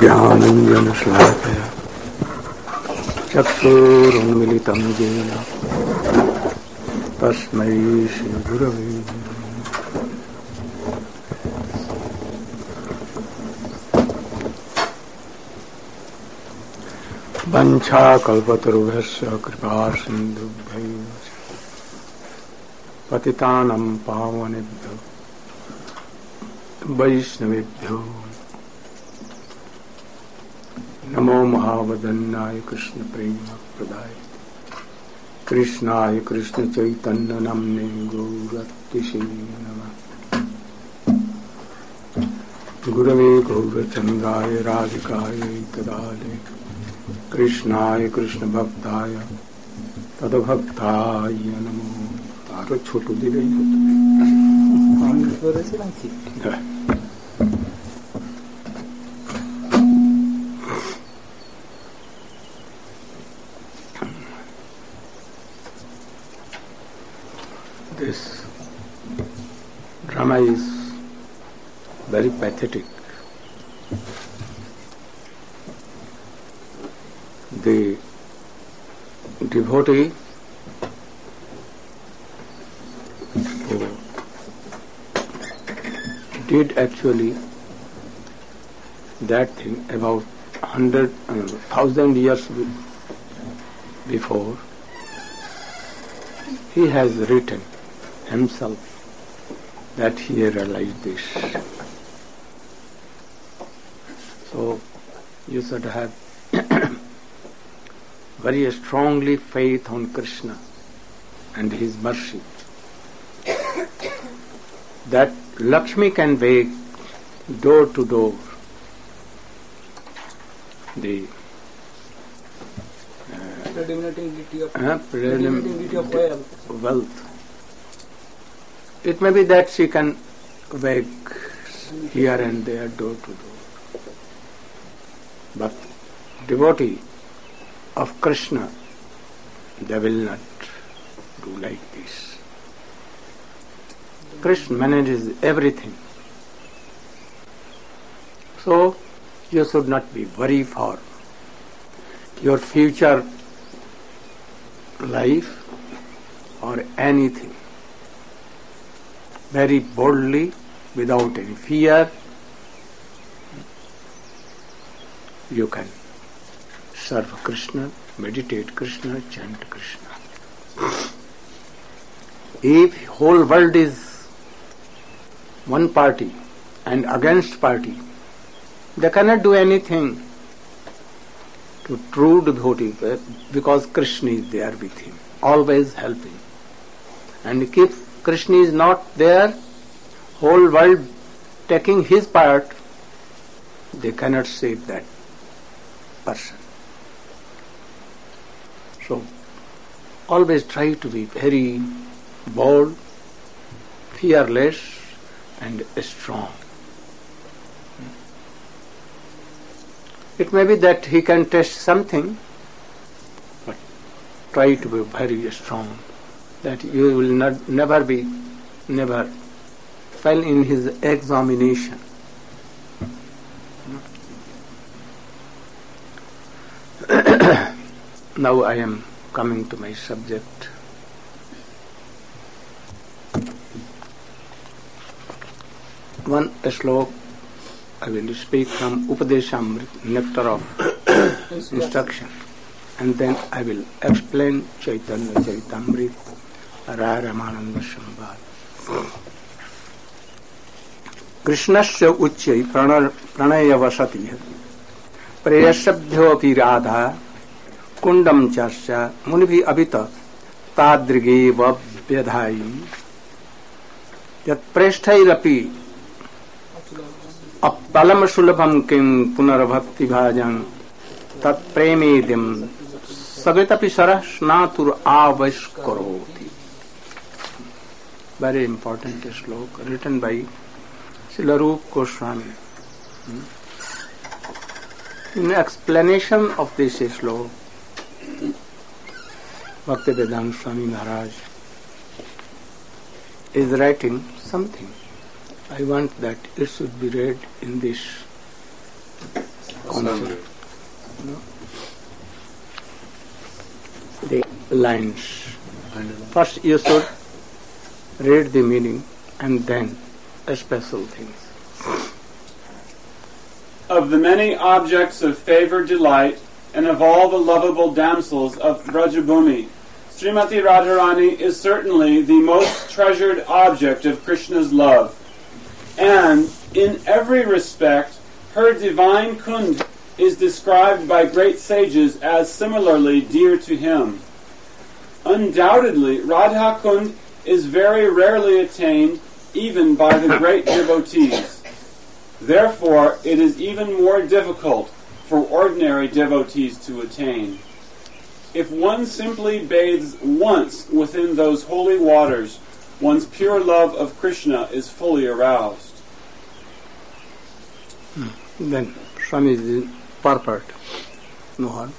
ज्ञानञ्जनशलाकया चक्षुरुन्मिलितं येन तस्मै श्रीगुरवे वंशाकल्पतरुभ्यश्च कृपासिन्धुभ्यैव पतितानां पावनेभ्यो वैष्णवेभ्यो नमो महावदन्नाय कृष्ण प्रेम प्रदाय कृष्णाय कृष्ण चैतन्य नाम्ने गौरतिसे नमः। गुरवे गौरचन्द्राय राधिकाय तदाले कृष्णाय कृष्ण भक्ताय तदभक्ताय नमो। आरो छोटू दिले This drama is very pathetic. The devotee who did actually that thing about 1,000 years before, he has written himself that he realized this. So you should have very strongly faith on Krishna and his mercy, that Lakshmi can beg door to door the predominating of wealth. It may be that she can beg here and there, door to door. But devotee of Krishna, they will not do like this. Krishna manages everything. So you should not be worried for your future life or anything. Very boldly, without any fear, you can serve Krishna, meditate Krishna, chant Krishna. If whole world is one party and against party, they cannot do anything to true devotee, because Krishna is there with him, always helping. And if Krishna is not there, whole world taking his part, they cannot save that person. So always try to be very bold, fearless and strong. It may be that he can test something, but try to be very strong, that you will never fail in his examination. Now I am coming to my subject. One slok I will speak from Upadeshamrit, nectar of instruction, and then I will explain Chaitanya Charitamrit, Ramananda Sambhad. Krishnasya uchyai pranayavasati preyasabhyopi radha kundam chasya munibhi abhita tadrigeva vyadhayi yat preshtairapi appalam sulabham kim punarabhakti bhajam tat premedim sagatapi sarasnatur avaskaroti. Very important sloka written by Srila Rupa Goswami. In explanation of this sloka, Bhaktivedanta Swami Maharaj is writing something. I want that it should be read in this council. The lines. First you should read the meaning and then special things. Of the many objects of favor, delight, and of all the lovable damsels of Brajabhumi, Srimati Radharani is certainly the most treasured object of Krishna's love, and in every respect her divine kund is described by great sages as similarly dear to him. Undoubtedly, Radha Kund is very rarely attained even by the great devotees. Therefore, it is even more difficult for ordinary devotees to attain. If one simply bathes once within those holy waters, one's pure love of Krishna is fully aroused. Then Swamiji's purport. No harm.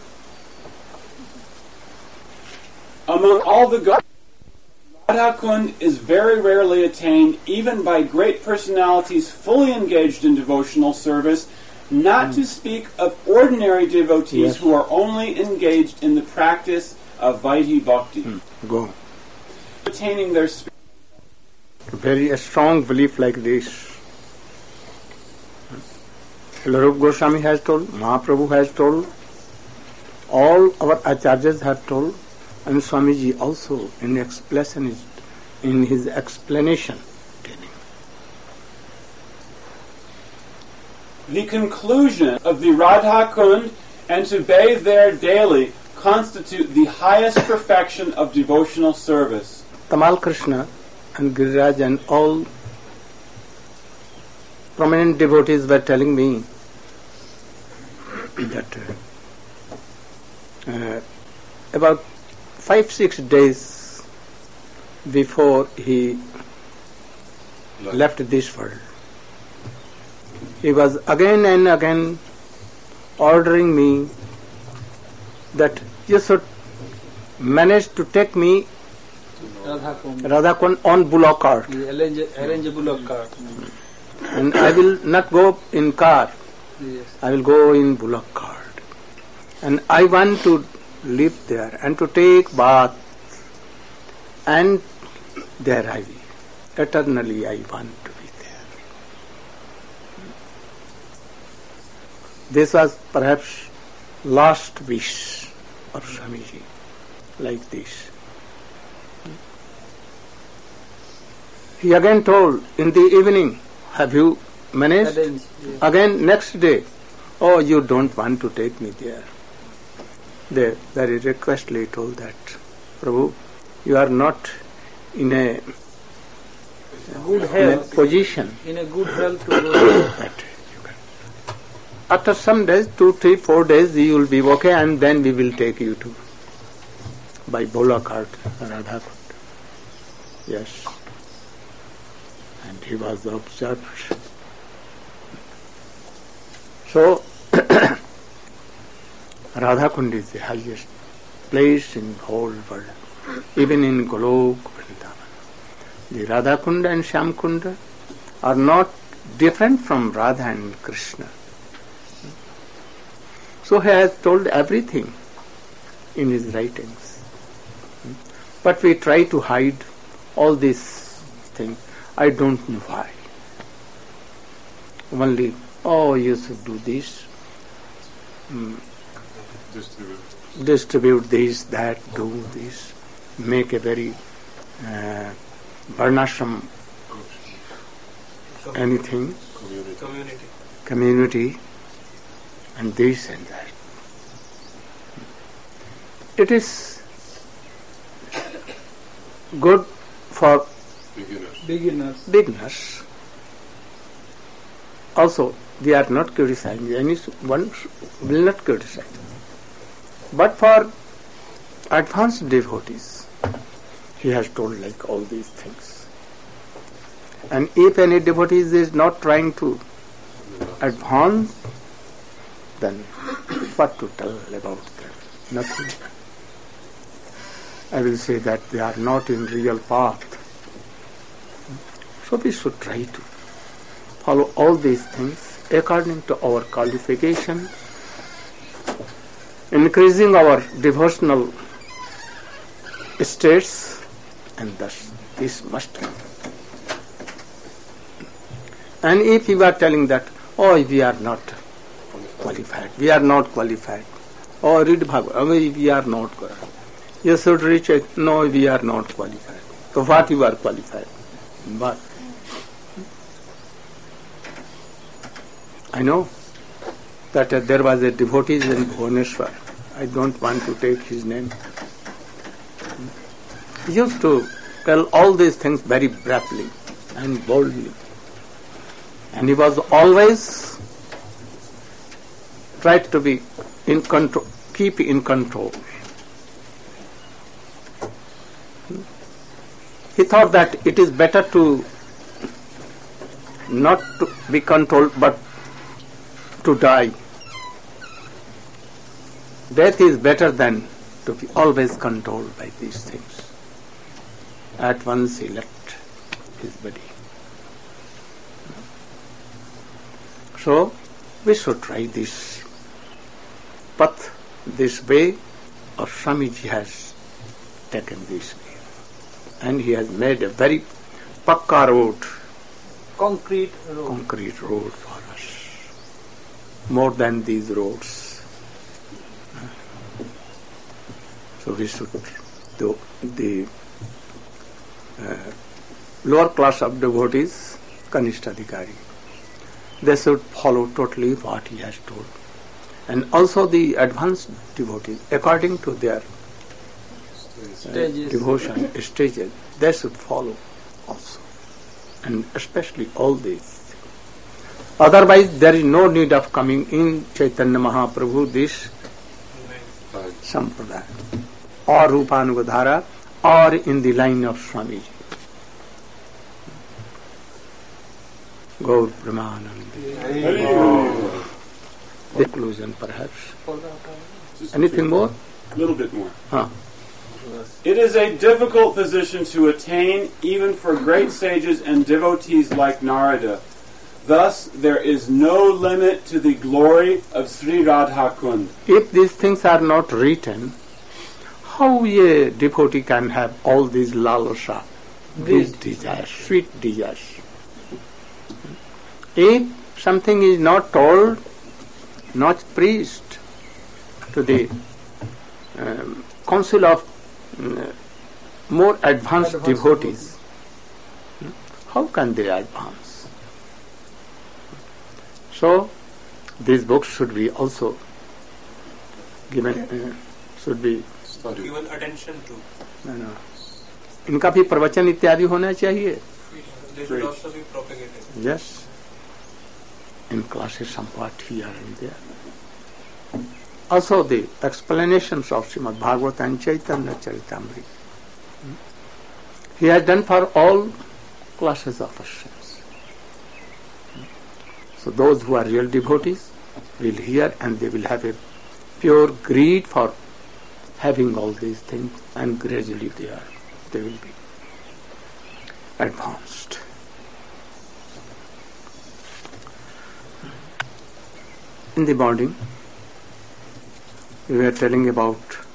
Among all the gods, Radha Kund is very rarely attained even by great personalities fully engaged in devotional service, not to speak of ordinary devotees who are only engaged in the practice of Vaidhi Bhakti. Go. Attaining their spirit. Very strong belief like this. Rupa Goswami has told, Mahaprabhu has told, all our acharyas have told, and Swamiji also in his explanation. The conclusion of the Radha Kund and to bathe there daily constitute the highest perfection of devotional service. Tamal Krishna and Giriraj and all prominent devotees were telling me that about 5-6 days before he left this world, he was again and again ordering me that you should manage to take me Radha Kund on bullock cart. Arrange a bullock cart. And I will not go in car. Yes. I will go in bullock cart. And I want to live there and to take bath. And there I will. Eternally I want to be there. This was perhaps last wish of Swamiji, like this. He again told in the evening, have you managed? Yes. Again next day, oh, you don't want to take me there. They very requestfully told that, Prabhu, you are not in a Good health. position. In a good health to go there. That you can. After some days, 2, 3, 4 days, you will be okay, and then we will take you to by Bola cart, Radha Kund. Yes. And he was observed. So, Radha Kund is the highest place in the whole world, even in Golok Vrindavan. The Radha Kund and Shyam Kund are not different from Radha and Krishna. So he has told everything in his writings. But we try to hide all these things. I don't know why. Only, oh, you should do this. Distribute this, that, do this. Make a very varnashram, anything, community, and this and that. It is good for beginners. Also, they are not criticizing. Anyone will not criticize. But for advanced devotees, he has told like all these things. And if any devotee is not trying to advance, then what to tell about them? Nothing. I will say that they are not in real path. So we should try to follow all these things according to our qualification, increasing our devotional states, and thus this must come. And if you are telling that, oh, we are not qualified, oh, read Bhagavad, oh, we are not qualified. You should reach it, no, we are not qualified. So what you are qualified? But I know that there was a devotee in Bhubaneswar. I don't want to take his name. He used to tell all these things very bravely and boldly. And he was always tried to be in control, keep in control. He thought that it is better to not to be controlled but to die. Death is better than to be always controlled by these things. At once he left his body. So we should try this path, this way, or Swamiji has taken this way. And he has made a very pakka road, Concrete road for us, more than these roads. So we should, the lower class of devotees, Kanishtadhikari, they should follow totally what he has told. And also the advanced devotees, according to their devotion stages, they should follow also. And especially all these. Otherwise, there is no need of coming in Chaitanya Mahaprabhu, this Sampradaya, or Rupanugadhara, or in the line of Swamiji. Gaur Brahmananda. The conclusion, perhaps. Anything more? A little bit more. It is a difficult position to attain, even for great sages and devotees like Narada. Thus, there is no limit to the glory of Sri Radha Kund. If these things are not written, how a devotee can have all these lalasa, these desires, sweet desires? If something is not told, not preached to the council of more advanced devotees, how can they advance? So, these books should be also given, should be given attention to. इनका भी प्रवचन इत्यादि होना चाहिए. They should also be propagated. Yes. In classes somewhat here and there. Also the explanations of Srimad Bhagavata and Chaitanya Charitamrita. He has done for all classes of Ashrams. So those who are real devotees will hear and they will have a pure greed for having all these things, and gradually they will be advanced. In the morning, we were telling about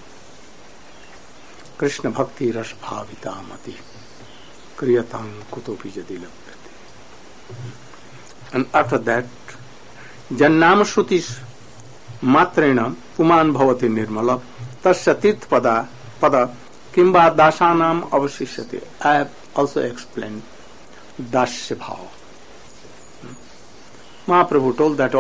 Krishna Bhakti Ras Bhavita Mati Kriyatam Kutopi Jadi Labhyate. And after that, Jannam Shrutis Matrena Puman Bhavati Nirmala Tasya Tirth Pada Kimba Dasanam Avashishyate. I have also explained Dasya Bhava. Mahaprabhu told that,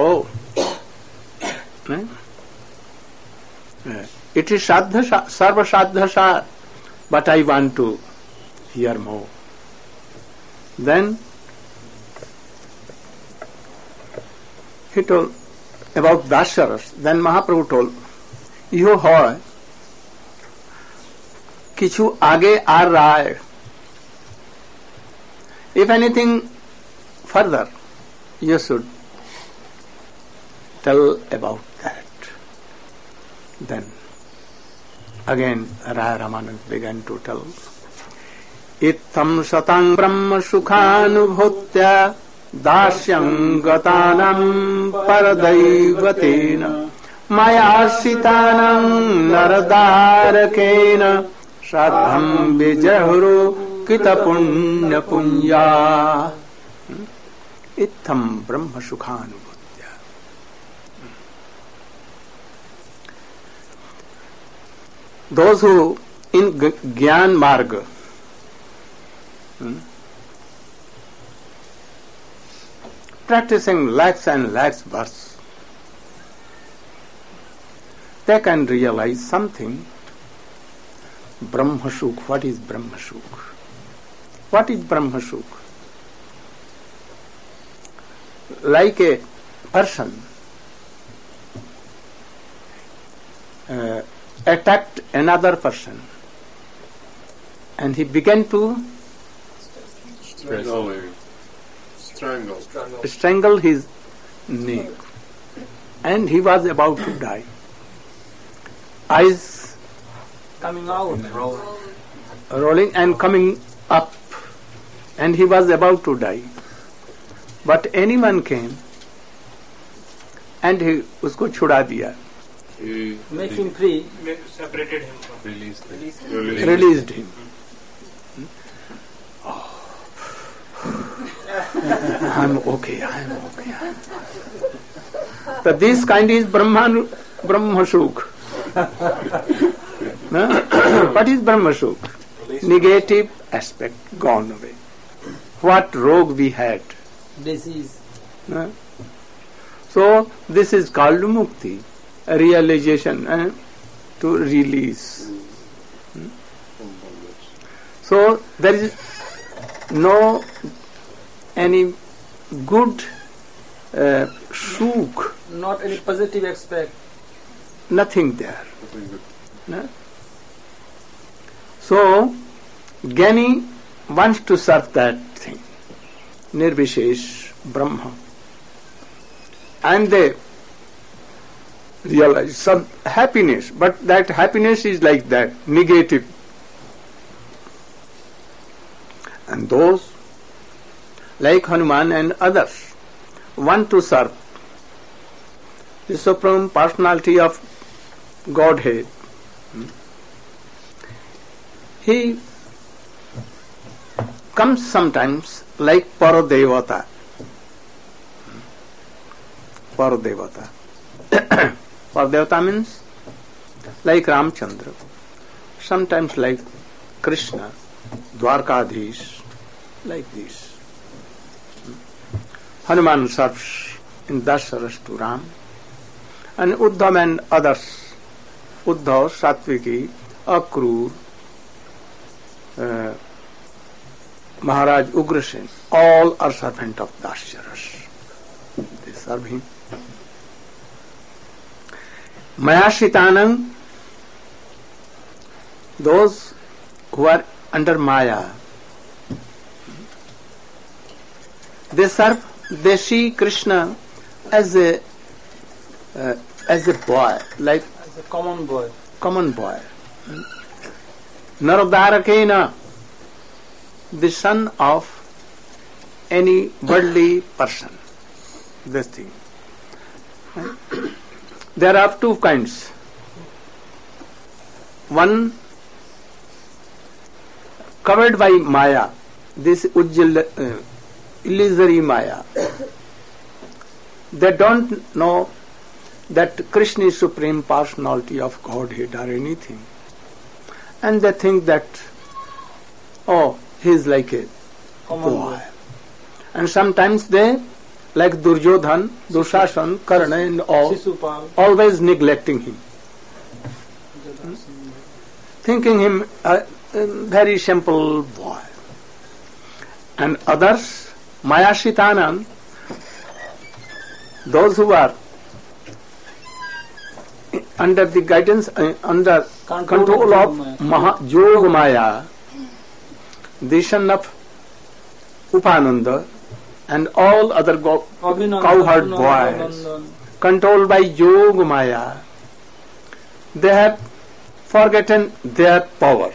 it is Sarva Sadha Sar, but I want to hear more. Then he told about Dasyaras. Then Mahaprabhu told, you hoy, kichu aage aa raha hai. If anything further, you should tell about that. Then again Raya Ramanand began to tell, Ittam satang brahma sukhanubhutya Dasyam gatanam paradaivatena mayarsitanam naradarakena Shraddham vijahro kita punya punya Itham brahma sukhanubhutya. Those who in Gyan Marga practicing lakhs and lakhs births, they can realize something. Brahma Sukh. What is Brahma Sukh? What is Brahma Sukh? Like a person attacked another person and he began to strangle his neck and he was about to die. Eyes coming out, rolling and coming up, and he was about to die. But anyone came and he usko छुड़ा दिया. Make him free. Separated him from. Released him. I'm okay. So this kind is Brahma Sukh. What is Brahma Sukh? Negative aspect gone away. What rogue we had. Disease. So this is called mukti, a realization to release. So there is no any good sukh. Not any positive aspect. Nothing there. No? So Gyani wants to serve that thing, Nirvishesh Brahma, and they realize some happiness, but that happiness is like that, negative. And those like Hanuman and others want to serve the Supreme Personality of Godhead. He comes sometimes like Paradevata. Paradevata. Paradevata means like Ramchandra, sometimes like Krishna, Dwarkadhish, like this. Hanuman serves in Dasharas to Ram, and Uddhav and others, Uddhav, Satviki, Akrur, Maharaj Ugrasen, all are servant of Dasharas. They serve him. Mayashitanam, those who are under Maya, they serve, they see Krishna as a boy, like As a common boy. Naradarakena, the son of any worldly person. This thing. There are two kinds. One covered by Maya, this illusory Maya. They don't know that Krishna is Supreme Personality of Godhead or anything. And they think that, oh, he is like a boy. And sometimes they, like Duryodhan, Dushasan, Karna and all, Shishupal. always neglecting him. Thinking him a very simple boy. And others, Mayashitanam, those who are under the guidance, under control of Yoga Maya, the son of Upananda and all other cowherd boys, controlled by Yoga Maya, they have forgotten their power,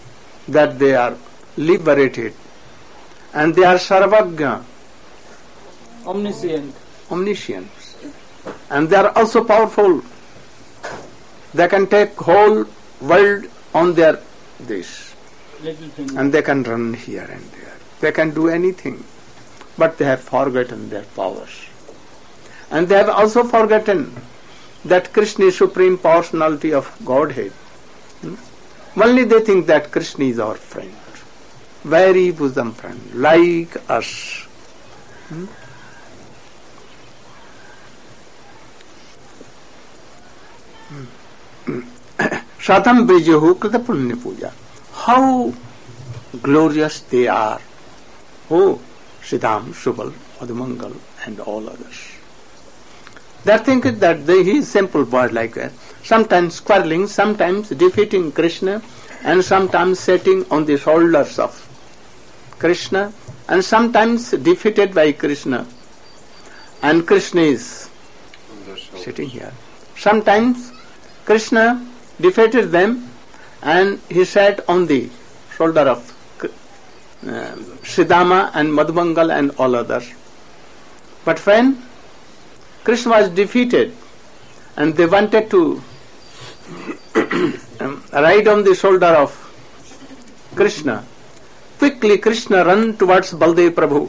that they are liberated and they are Sarvagya. Omniscient. Omniscient. And they are also powerful. They can take whole world on their this. Little finger. And they can run here and there. They can do anything. But they have forgotten their powers. And they have also forgotten that Krishna is Supreme Personality of Godhead. Only they think that Krishna is our friend. Very bosom friend, like us. Sadham Bijuhu Krita Punya Puja. How glorious they are. Oh, Siddham, Subal, Madhumangal and all others. They think that he is simple boy like that. Sometimes quarreling, sometimes defeating Krishna, and sometimes sitting on the shoulders of Krishna, and sometimes defeated by Krishna, and Krishna is sitting here. Sometimes Krishna defeated them, and he sat on the shoulder of Sridhama and Madhumangal and all others. But when Krishna was defeated, and they wanted to ride on the shoulder of Krishna, quickly Krishna ran towards Baldev Prabhu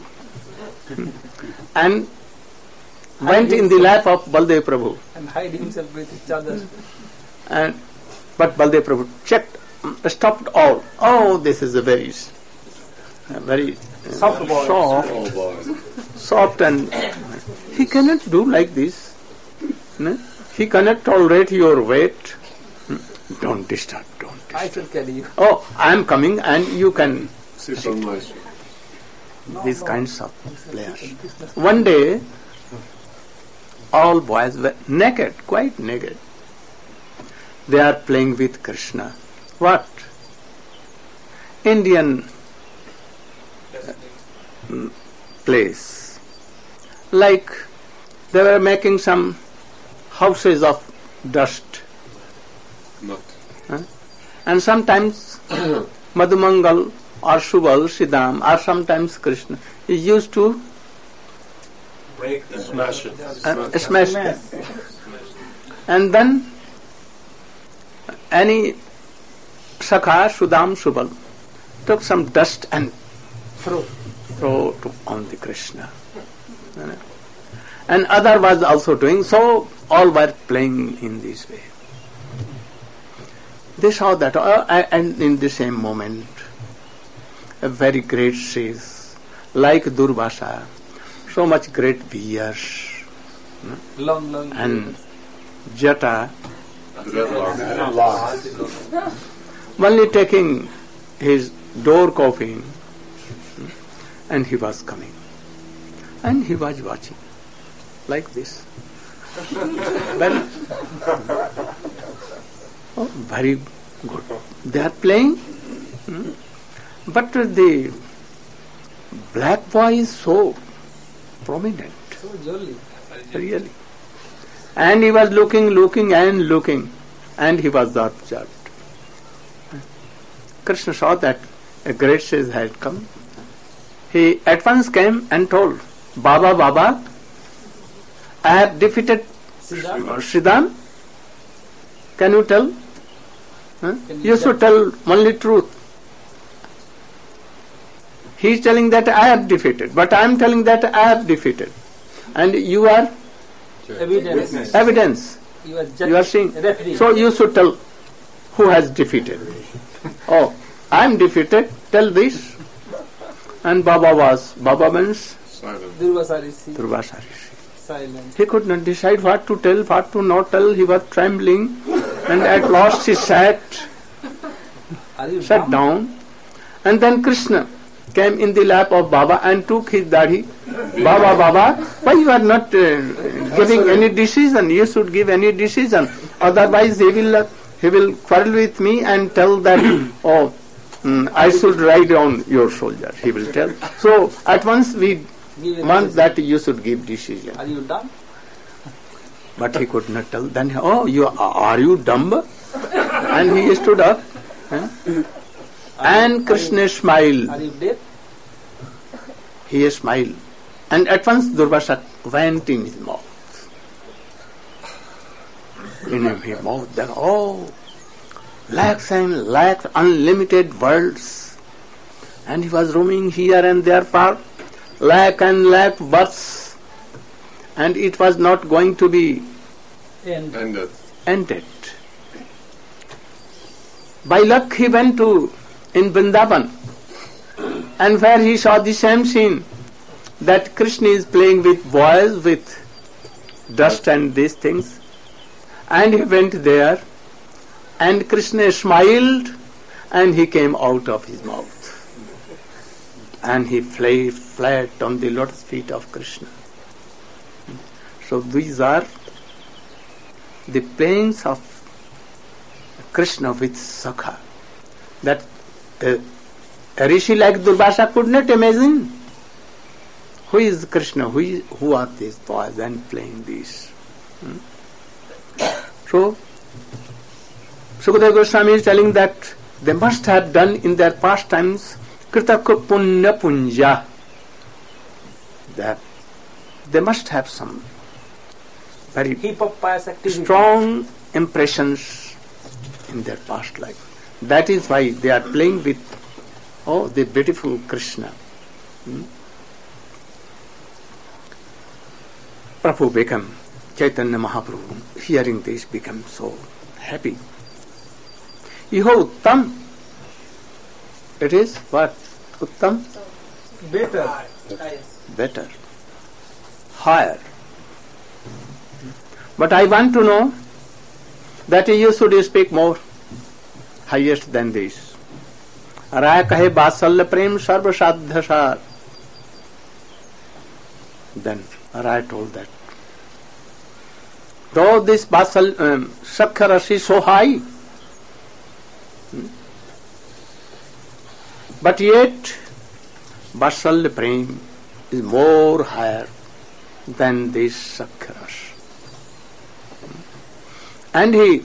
and went in the lap of Baldev Prabhu. And hide himself with each other. But Baldev Prabhu checked, stopped all. Oh, this is a very Soft boy. soft, and he cannot do like this. He cannot tolerate your weight. Don't disturb. I shall carry you. Oh, I am coming, and you can. Sit on my shoulder. These kinds of players. One day, all boys were naked, quite naked. They are playing with Krishna. What? Indian place. Like they were making some houses of dust. Not. And sometimes Madhumangal or Subal, Siddham, or sometimes Krishna is used to Break the Smash it. smash them. And then any Sakha, Sudam, Subal took some dust and throw on the Krishna. And other was also doing so. All were playing in this way. They saw that, and in the same moment, a very great sage, like Durvasa, so much great beards, Long. and Jata, Dreadlock. only taking his door coffin, and he was coming. And he was watching, like this. Well, oh, very good. They are playing, but the black boy is so prominent, So jolly. really. And he was looking, and he was observed. Krishna saw that a great sage had come. He at once came and told, Baba, I have defeated Sridham. Can you tell? You should tell only truth. He is telling that I have defeated, but I am telling that I have defeated. And you are evidence. You are seeing. Referee. So you should tell who has defeated. Oh, I am defeated. Tell this. And Baba means Silent. Durvasa Rishi. Durvasa Rishi. Silent. He could not decide what to tell, what to not tell. He was trembling, and at last he sat Are you sat dumb? down, and then Krishna came in the lap of Baba and took his dadhi. Baba, why you are not giving any decision? You should give any decision. Otherwise he will quarrel with me and tell that, I should ride on your soldier. He will tell. So at once we Give a want decision. that you should give decision. Are you dumb? But he could not tell. Then, are you dumb? And he stood up. And Krishna smiled. Are you deaf? He smiled. And at once Durvasa went in his mouth. In his mouth, there are lakhs and lakhs, unlimited worlds. And he was roaming here and there for lakh and lakh births. And it was not going to be Ended. ended. By luck he went to in Vrindavan, and where he saw the same scene, that Krishna is playing with boys, with dust and these things. And he went there, and Krishna smiled, and he came out of his mouth. And he lay flat on the lotus feet of Krishna. So these are the playings of Krishna with Sakha, that a rishi like Durvasa could not imagine. Who is Krishna? Who are these boys and playing these? So, Sukadeva Goswami is telling that they must have done in their past times Kritaka Punya Punja. That they must have some very Heap of pious activity. strong impressions in their past life. That is why they are playing with the beautiful Krishna. Prabhu became, Chaitanya Mahaprabhu, hearing this, became so happy. Iho Uttam. It is what? Uttam? Better. Better. Higher. But I want to know that you should speak more, highest than this. Raya kahe Vasalya prem sarva sadhya sar. Then Raya told that, though this Sakya Rasi is so high, but yet Vasalya prem is more higher than this Sakya Rasi. And he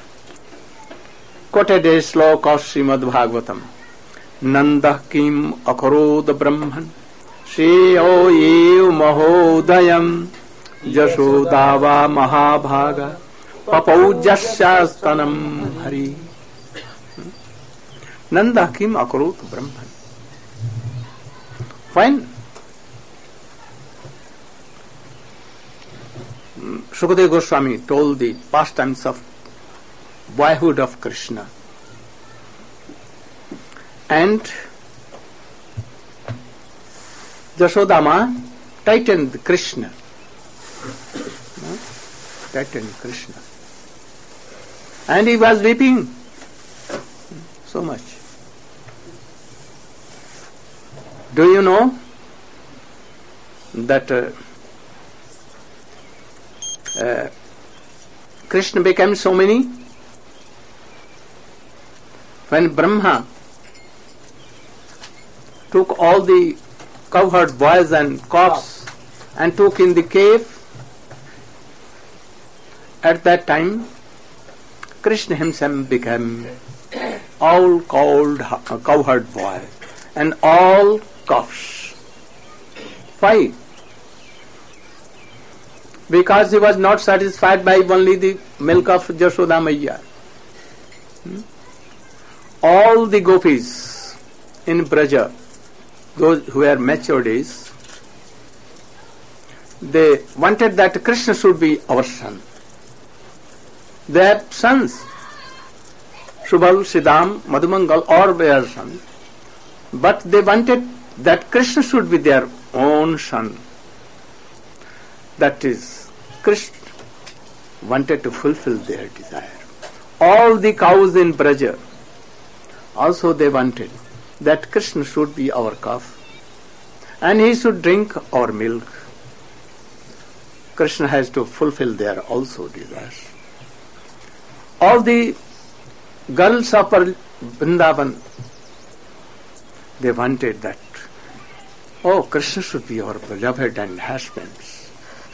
quoted a slok of Srimad Bhagavatam. Nanda kim akarod brahman Shreyo yev mahodayam Jashodava mahabhaga Papaujasya stanam hari. Nanda kim akarod brahman. When Sukadeva Goswami told the pastimes of boyhood of Krishna, and Jashodama tightened Krishna. Tightened Krishna. And he was weeping so much. Do you know that Krishna became so many? When Brahma took all the cowherd boys and calves and took in the cave, at that time Krishna himself became all cowherd boy and all calves. Why? Because he was not satisfied by only the milk of Jashoda Maiya. All the gopis in Braja, those who were matured is, they wanted that Krishna should be our son. They have sons, Subal, Siddham, Madhumangal, all their sons. But they wanted that Krishna should be their own son. That is, Krishna wanted to fulfill their desire. All the cows in Braja, also they wanted that Krishna should be our calf and he should drink our milk. Krishna has to fulfill their also desires. All the girls of Vrindavan, they wanted that, Krishna should be our beloved and husbands.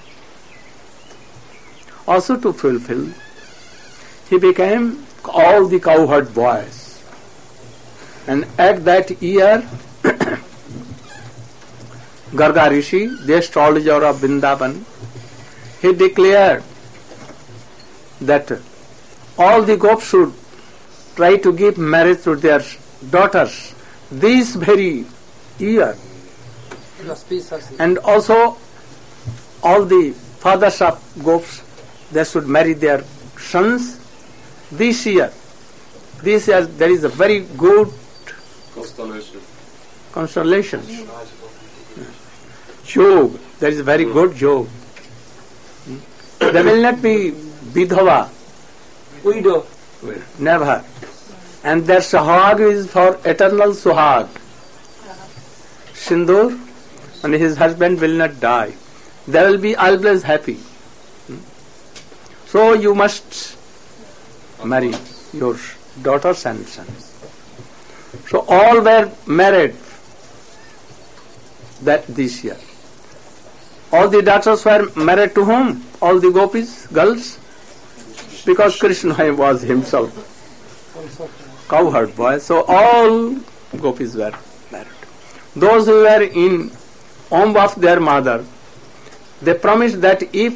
Also to fulfill, he became all the cowherd boys. And at that year, Garga Rishi, the astrologer of Vrindavan, he declared that all the gopis should try to give marriage to their daughters this very year. And also all the fathers of gopis, they should marry their sons this year. This year there is a very good constellation. Jog, there is a very good jog. There will not be vidhava, Widow. never. And their suhag is for eternal suhag. Sindur, and his husband will not die. They will be always happy. So you must marry your daughters and sons. So all were married that this year. All the daughters were married to whom? All the gopis, girls? Because Krishna was himself cowherd boy. So all gopis were married. Those who were in womb of their mother, they promised that if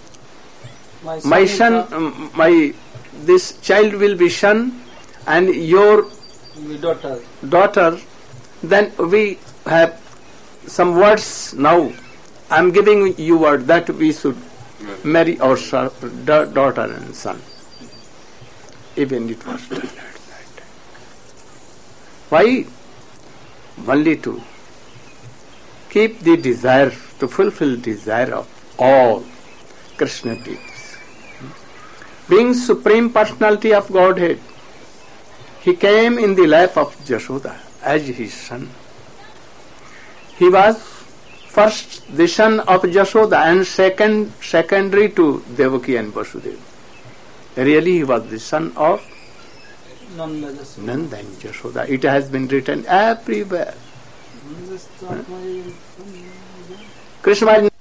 this child will be son and your daughter, then we have some words now. I am giving you word that we should marry our daughter and son. Even it was done at that time. Why? Only to keep the desire, to fulfill desire of all Krishna deities. Being Supreme Personality of Godhead, he came in the life of Jashoda as his son. He was first the son of Jashoda and secondary to Devaki and Vasudeva. Really he was the son of Nanda and Jashoda. It has been written everywhere. Krishna